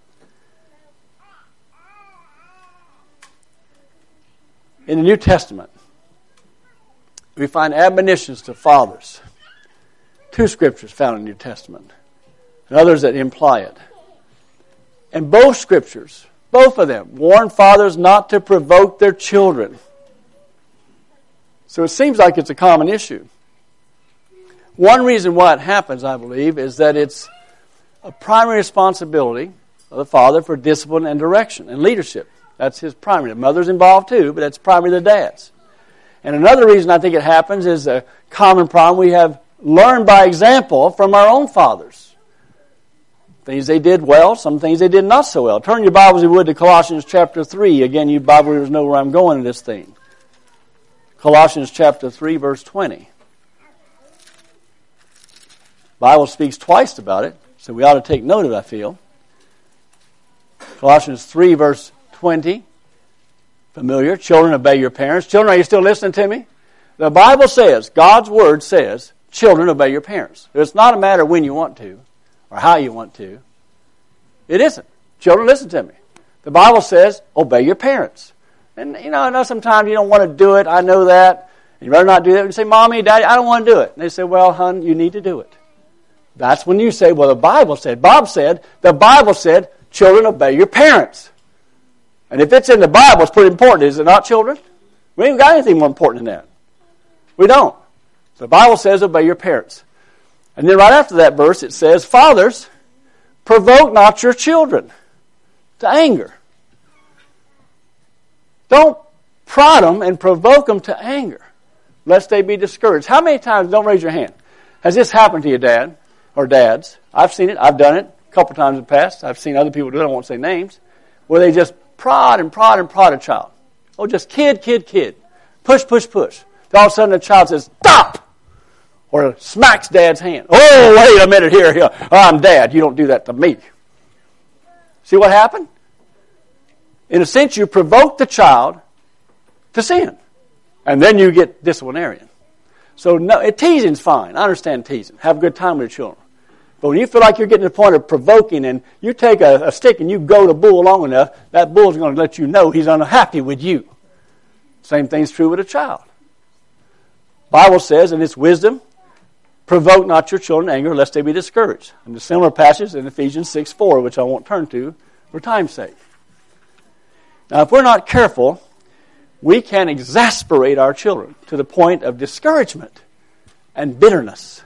S1: In the New Testament, we find admonitions to fathers. 2 scriptures found in the New Testament, and others that imply it. And both scriptures, both of them, warn fathers not to provoke their children. So it seems like it's a common issue. One reason why it happens, I believe, is that it's a primary responsibility of the father for discipline and direction and leadership. That's his primary. The mother's involved too, but that's primarily the dad's. And another reason I think it happens is a common problem we have learned by example from our own fathers. Things they did well, some things they did not so well. Turn your Bibles, if you would, to Colossians chapter 3. Again, you Bible readers know where I'm going in this thing. Colossians chapter 3, verse 20. The Bible speaks twice about it, so we ought to take note of it, I feel. Colossians 3, verse 20. Familiar. Children, obey your parents. Children, are you still listening to me? The Bible says, God's Word says, children, obey your parents. It's not a matter when you want to or how you want to. It isn't. Children, listen to me. The Bible says, obey your parents. And, I know sometimes you don't want to do it. I know that. You'd rather not do that. You say, Mommy, Daddy, I don't want to do it. And they say, well, hon, you need to do it. That's when you say, well, the Bible said. The Bible said, children, obey your parents. And if it's in the Bible, it's pretty important. Is it not, children? We ain't got anything more important than that. We don't. The Bible says, obey your parents. And then right after that verse it says, fathers, provoke not your children to anger. Don't prod them and provoke them to anger, lest they be discouraged. How many times, don't raise your hand, has this happened to you, Dad or dads? I've seen it. I've done it a couple times in the past. I've seen other people do it. I won't say names. Where they just prod and prod and prod a child. Oh, just kid. Push. Then all of a sudden the child says, stop! Or smacks Dad's hand. Oh, wait a minute here. I'm Dad. You don't do that to me. See what happened? In a sense, you provoke the child to sin. And then you get disciplinarian. So no, teasing's fine. I understand teasing. Have a good time with your children. But when you feel like you're getting to the point of provoking and you take a stick and you go to bull long enough, that bull's going to let you know he's unhappy with you. Same thing's true with a child. Bible says in its wisdom, provoke not your children to anger lest they be discouraged. And a similar passage in Ephesians 6:4, which I won't turn to for time's sake. Now, if we're not careful, we can exasperate our children to the point of discouragement and bitterness.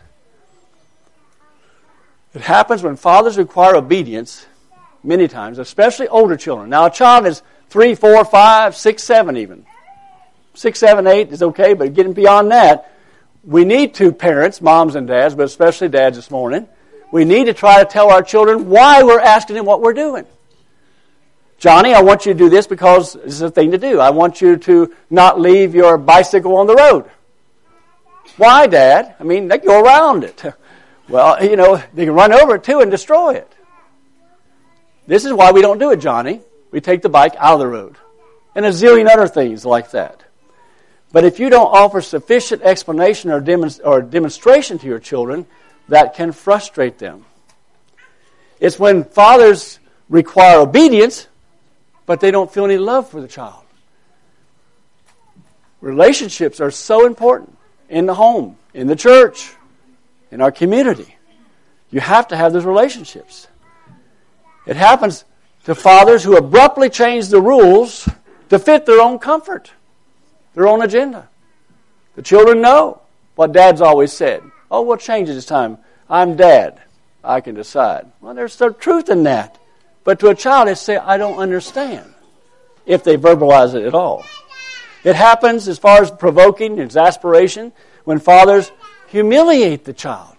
S1: It happens when fathers require obedience many times, especially older children. Now, a child is 3, 4, 5, 6, 7 even. 6, 7, 8 is okay, but getting beyond that, we need to, parents, moms and dads, but especially dads this morning, we need to try to tell our children why we're asking them what we're doing. Johnny, I want you to do this because this is a thing to do. I want you to not leave your bicycle on the road. Why, Dad? I mean, they go around it. Well, they can run over it too and destroy it. This is why we don't do it, Johnny. We take the bike out of the road. And a zillion other things like that. But if you don't offer sufficient explanation or demonstration to your children, that can frustrate them. It's when fathers require obedience, but they don't feel any love for the child. Relationships are so important in the home, in the church, in our community. You have to have those relationships. It happens to fathers who abruptly change the rules to fit their own comfort, their own agenda. The children know what Dad's always said. Oh, we'll change it this time. I'm Dad. I can decide. Well, there's some truth in that. But to a child, they say, I don't understand, if they verbalize it at all. It happens as far as provoking, exasperation, when fathers humiliate the child.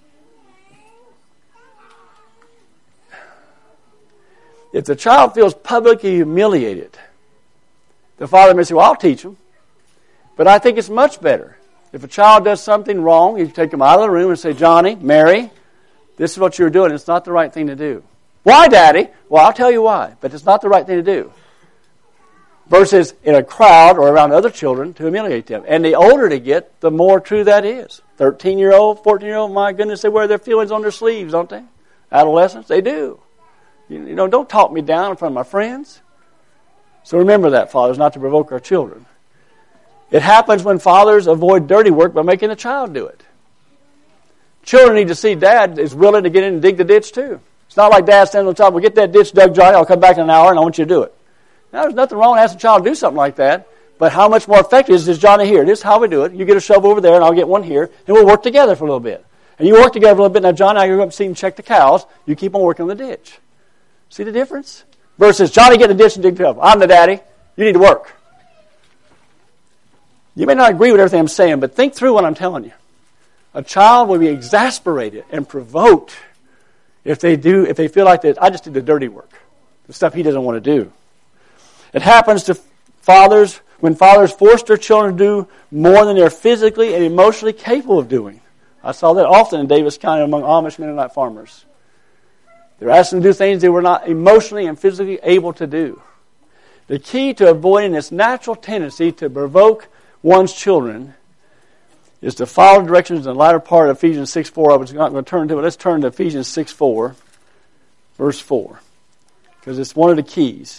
S1: If the child feels publicly humiliated, the father may say, well, I'll teach him. But I think it's much better. If a child does something wrong, you take him out of the room and say, Johnny, Mary, this is what you're doing. It's not the right thing to do. Why, Daddy? Well, I'll tell you why, but it's not the right thing to do. Versus in a crowd or around other children to humiliate them. And the older they get, the more true that is. 13-year-old, 14-year-old, my goodness, they wear their feelings on their sleeves, don't they? Adolescents, they do. Don't talk me down in front of my friends. So remember that, fathers, not to provoke our children. It happens when fathers avoid dirty work by making the child do it. Children need to see Dad is willing to get in and dig the ditch too. It's not like Dad standing on the top, well, get that ditch dug, Johnny, I'll come back in an hour and I want you to do it. Now, there's nothing wrong with asking a child to do something like that, but how much more effective is Johnny here? This is how we do it. You get a shovel over there and I'll get one here, and we'll work together for a little bit. And you work together for a little bit. Now, Johnny, I go up and see him check the cows. You keep on working on the ditch. See the difference? Versus, Johnny, get in the ditch and dig the shovel. I'm the daddy. You need to work. You may not agree with everything I'm saying, but think through what I'm telling you. A child will be exasperated and provoked if they feel like that I just did the dirty work, the stuff he doesn't want to do. It happens to fathers when fathers force their children to do more than they're physically and emotionally capable of doing. I saw that often in Davis County among Amish Mennonite farmers. They're asked them to do things they were not emotionally and physically able to do. The key to avoiding this natural tendency to provoke one's children is to follow directions in the latter part of Ephesians 6:4. I was not going to turn to it. Let's turn to Ephesians 6:4, verse 4, because it's one of the keys.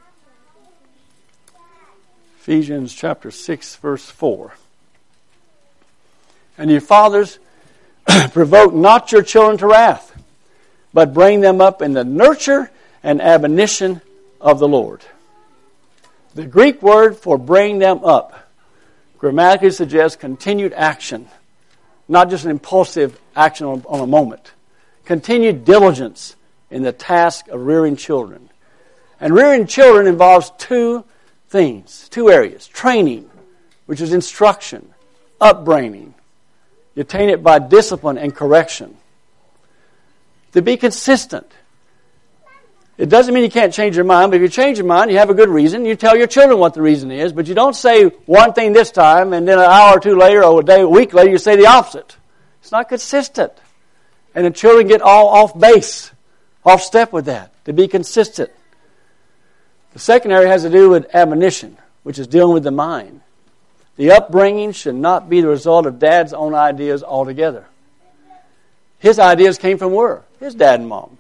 S1: Ephesians chapter 6, verse 4. And you fathers, provoke not your children to wrath, but bring them up in the nurture and admonition of the Lord. The Greek word for bring them up grammatically suggests continued action, not just an impulsive action on a moment. Continued diligence in the task of rearing children. And rearing children involves two things, two areas. Training, which is instruction. Upbringing. You attain it by discipline and correction. To be consistent. It doesn't mean you can't change your mind, but if you change your mind, you have a good reason. You tell your children what the reason is, but you don't say one thing this time, and then an hour or two later, or a week later, you say the opposite. It's not consistent. And the children get all off base, off step with that, to be consistent. The second area has to do with admonition, which is dealing with the mind. The upbringing should not be the result of Dad's own ideas altogether. His ideas came from where? His dad and mom.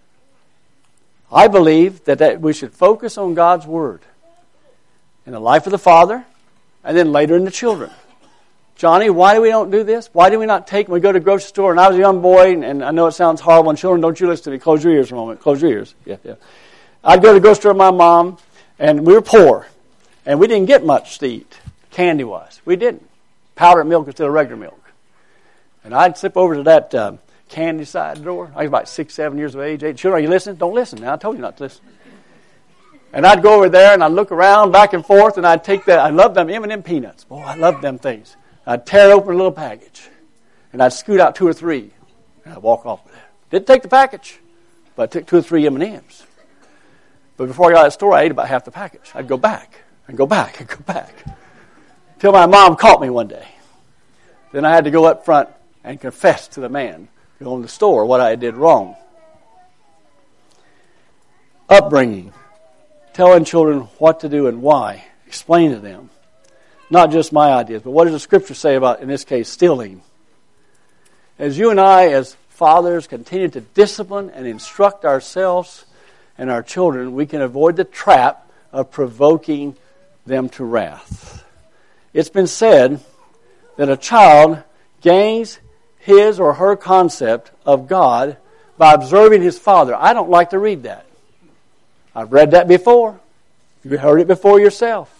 S1: I believe that we should focus on God's Word in the life of the father and then later in the children. Johnny, why do we don't do this? Why do we not take, when we go to the grocery store, and I was a young boy, and I know it sounds horrible, and children, don't you listen to me. Close your ears for a moment. Close your ears. Yeah. I'd go to the grocery store with my mom, and we were poor, and we didn't get much to eat, candy-wise. We didn't. Powdered milk instead of regular milk. And I'd slip over to that candy side door. I was about 6, 7 years of age. 8. Children, are you listening? Don't listen. Now, I told you not to listen. And I'd go over there, and I'd look around back and forth, and I'd take that. I loved them M&M peanuts. Boy, I loved them things. I'd tear open a little package, and I'd scoot out 2 or 3, and I'd walk off with it. Didn't take the package, but I took 2 or 3 M&Ms. But before I got to the store, I ate about half the package. I'd go back, and go back, and go back, until my mom caught me one day. Then I had to go up front and confess to the man who owned the store what I did wrong. Upbringing. Telling children what to do and why. Explain to them. Not just my ideas, but what does the Scripture say about, in this case, stealing? As you and I, as fathers, continue to discipline and instruct ourselves and our children, we can avoid the trap of provoking them to wrath. It's been said that a child gains his or her concept of God by observing his father. I don't like to read that. I've read that before. You've heard it before yourself.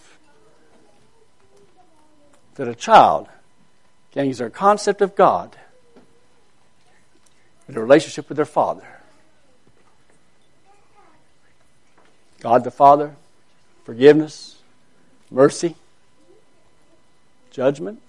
S1: That a child gains their concept of God in a relationship with their father. God the Father, forgiveness, mercy, judgment.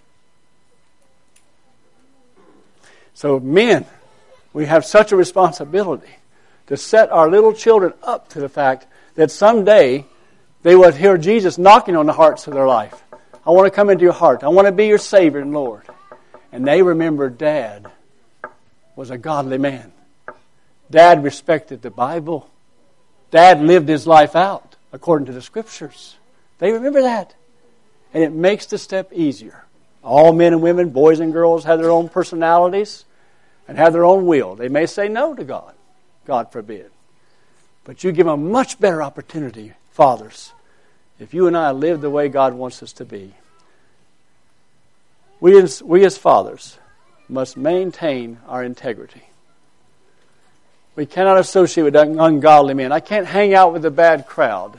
S1: So men, we have such a responsibility to set our little children up to the fact that someday they will hear Jesus knocking on the hearts of their life. I want to come into your heart. I want to be your Savior and Lord. And they remember Dad was a godly man. Dad respected the Bible. Dad lived his life out according to the Scriptures. They remember that. And it makes the step easier. All men and women, boys and girls, have their own personalities and have their own will. They may say no to God. God forbid. But you give them a much better opportunity, fathers, if you and I live the way God wants us to be. We as fathers must maintain our integrity. We cannot associate with ungodly men. I can't hang out with a bad crowd.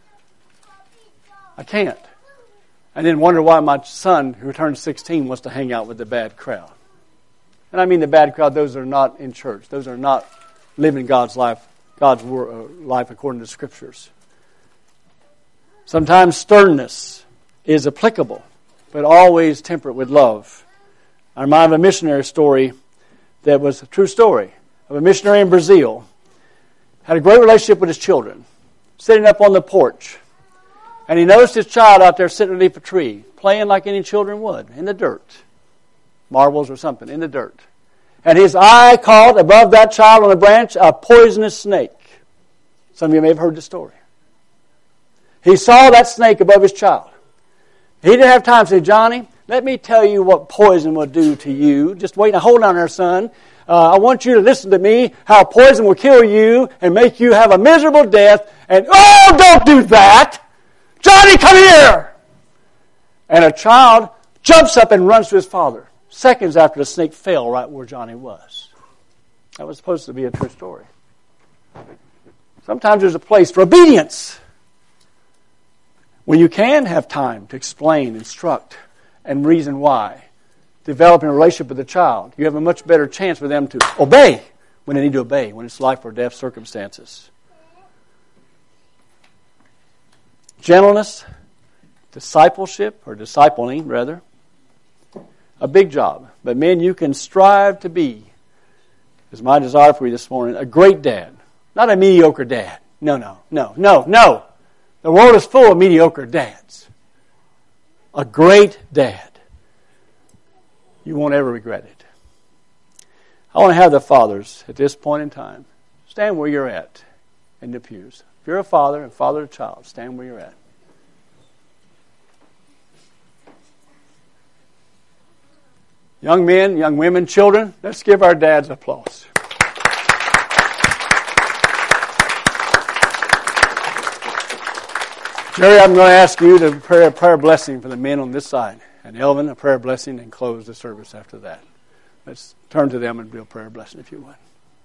S1: I can't. And then wonder why my son, who turned 16, wants to hang out with the bad crowd. And I mean the bad crowd, those are not in church. Those are not living God's life according to the Scriptures. Sometimes sternness is applicable, but always temperate with love. I remind of a missionary story that was a true story of a missionary in Brazil. Had a great relationship with his children, sitting up on the porch. And he noticed his child out there sitting underneath a tree, playing like any children would, in the dirt. Marbles or something, in the dirt. And his eye caught above that child on a branch a poisonous snake. Some of you may have heard the story. He saw that snake above his child. He didn't have time to say, Johnny, let me tell you what poison will do to you. Just wait. Now hold on there, son. I want you to listen to me, how poison will kill you and make you have a miserable death. And, oh, don't do that. Johnny, come here. And a child jumps up and runs to his father, seconds after the snake fell right where Johnny was. That was supposed to be a true story. Sometimes there's a place for obedience, when you can have time to explain, instruct, and reason why developing a relationship with the child. You have a much better chance for them to obey when they need to obey, when it's life or death circumstances. Gentleness, discipleship, or discipling, rather. A big job. But men, you can strive to be, is my desire for you this morning, a great dad. Not a mediocre dad. No. The world is full of mediocre dads. A great dad. You won't ever regret it. I want to have the fathers at this point in time stand where you're at in the pews. If you're a father and father of a child, stand where you're at. Young men, young women, children, let's give our dads applause. Jerry, I'm going to ask you to pray a prayer blessing for the men on this side. And Elvin, a prayer blessing, and close the service after that. Let's turn to them and do a prayer blessing if you would.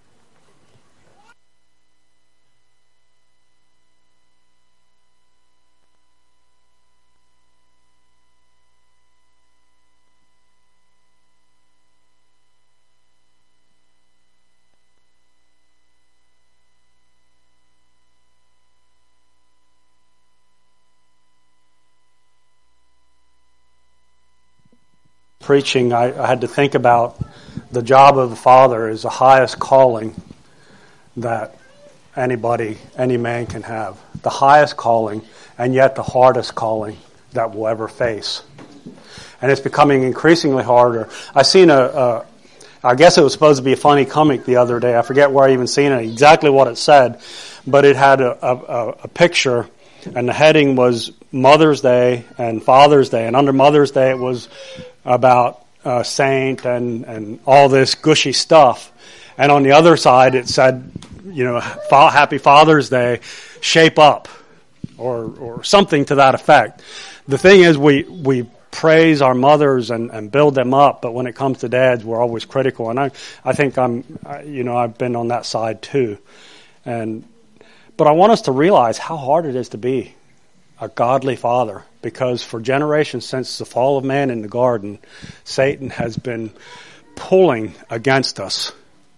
S5: Preaching, I had to think about the job of the father is the highest calling that any man can have. The highest calling, and yet the hardest calling that we'll ever face. And it's becoming increasingly harder. I seen I guess it was supposed to be a funny comic the other day. I forget where I even seen it, exactly what it said. But it had a picture, and the heading was Mother's Day and Father's Day. And under Mother's Day it was about saint and all this gushy stuff. And on the other side it said, Happy Father's Day, shape up, or something to that effect. The thing is, we praise our mothers and build them up, but when it comes to dads, we're always critical. And I think I've been on that side too. But I want us to realize how hard it is to be a godly father, because for generations since the fall of man in the garden, Satan has been pulling against us.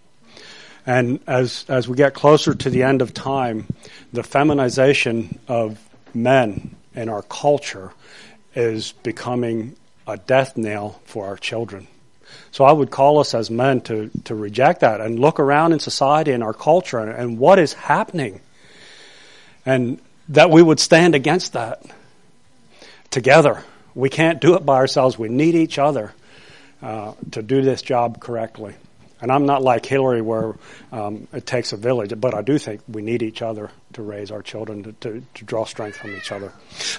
S5: And as we get closer to the end of time, the feminization of men in our culture is becoming a death knell for our children. So I would call us as men to reject that and look around in society and our culture and what is happening, and that we would stand against that together. We can't do it by ourselves. We need each other to do this job correctly. And I'm not like Hillary where it takes a village, but I do think we need each other to raise our children, to draw strength from each other.